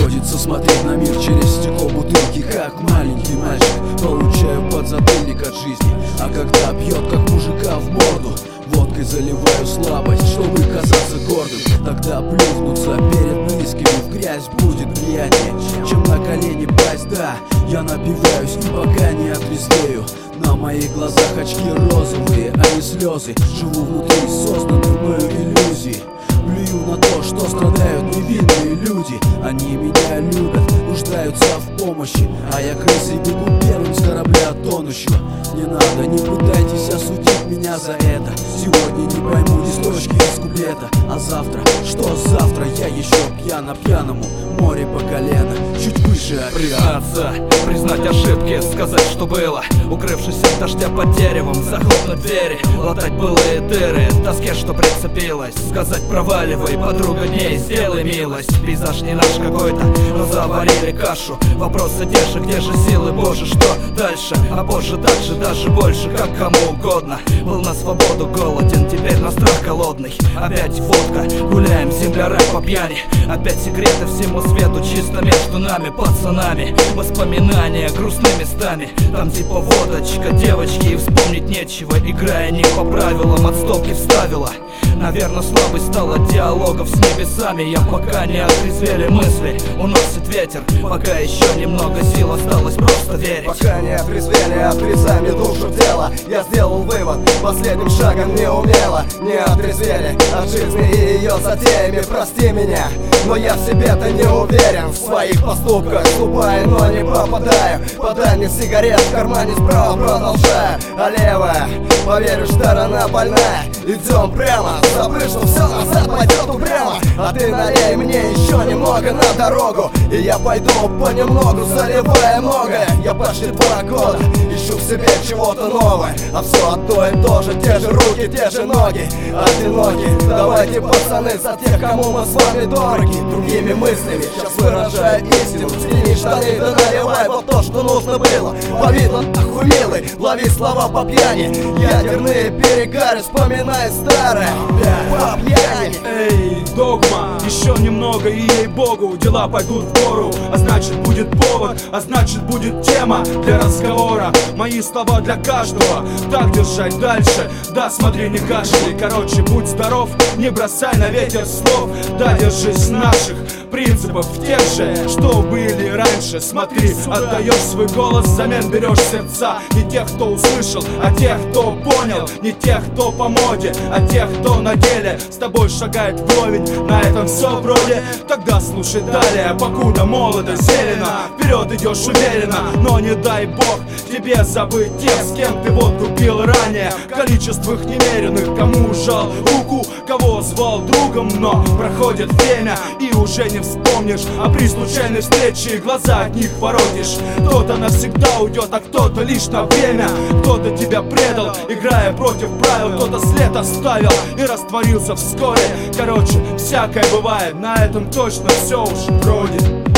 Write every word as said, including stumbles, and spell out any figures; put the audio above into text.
Приходится смотреть на мир через стекло бутылки, как маленький мальчик. Получаю подзатыльник от жизни, а когда бьет, как мужика в морду, водкой заливаю слабость, чтобы казаться гордым. Тогда плюхнуться перед близкими в грязь будет приятнее, чем на колени пасть. Да, я напиваюсь, и пока не отрезвею. На моих глазах очки розовые, а не слезы. Живу внутри созданной мною иллюзии. Плюю на то, что страдают невинные люди. Они меня любят, нуждаются в помощи, а я крысой бегу первым с корабля тонущего. Не надо, не пытайтесь осудить меня за это. Сегодня не пойму ни строчки из куплета, а завтра, что завтра, я еще пьяно пьяному, море по колено, чуть выше океана. Признаться, признать ошибки, сказать, что было. Укрывшись от дождя под деревом, захлопнуть двери, латать былые дыры, тоске, что прицепилась. Сказать проваливай, подруга, не сделай милость. Пейзаж не наш какой-то, но заварили кашу. Вопросы те же, где же силы, боже, что дальше? А позже так же, даже больше, как кому угодно. Был на свободу голоден, теперь на страх голодный. Опять водка, гуляем, земля рэп по пьяни. Опять секреты всему свету, чисто между нами, пацанами. Воспоминания грустными местами, там типа водочка, девочки, и вспомнить нечего. Играя не по правилам, от стопки вставила. Наверное, слабость стала диалогов с небесами. Я пока не отрезвели мысли, уносит ветер. Пока еще немного сил осталось просто верить. Пока не отрезвели, отрезами душу в тело. Я сделал вывод, последним шагом не умело. Не отрезвели от жизни и ее затеями. Прости меня, но я в себе-то не уверен. В своих поступках ступаю, но не попадаю. Подай мне сигарет, в кармане справа продолжаю. А левая, поверишь, сторона больная. Идем прямо, забыв, что все назад пойдет упрямо. А ты налей мне еще немного на дорогу, и я пойду понемногу, заливая многое. Я почти два года ищу в себе чего-то новое, а все одно и то же, те же руки, те же ноги. Одиноки, давайте, пацаны, за тех, кому мы с вами дороги. Другими мыслями, сейчас выражая истину. Сними штаны, да наливай вот то, что нужно было. Повидло, охумелый, лови слова по пьяни. Ядерные перегары, вспоминай старое по пьяни. Эй, догма, еще немного и ей-богу дела пойдут в гору. А значит будет повод, а значит будет тема для разговора. Мои слова для каждого, так держать дальше. Да, смотри, не кашляй, короче, будь здоров. Не бросай на ветер слов, да, держись наших принципов, тех же, что были раньше. Смотри, отдаешь свой голос, взамен берешь сердца. Не тех, кто услышал, а тех, кто понял. Не тех, кто по моде, а тех, кто на деле с тобой шагает вровень. На этом все вроде, тогда слушай далее. Покуда молодо, зелено, вперед идешь уверенно. Но не дай бог тебе забыть тех, с кем ты водку пил ранее. Количество их немеренных, кому жал руку, кого звал другом. Но проходит время, и уже не вспомнишь, а при случайной встрече глаза от них воротишь. Кто-то навсегда уйдет, а кто-то лишь на время. Кто-то тебя предал, играя против правил. Кто-то след оставил и растворился вскоре. Короче, всякое бывает, на этом точно все уж вроде.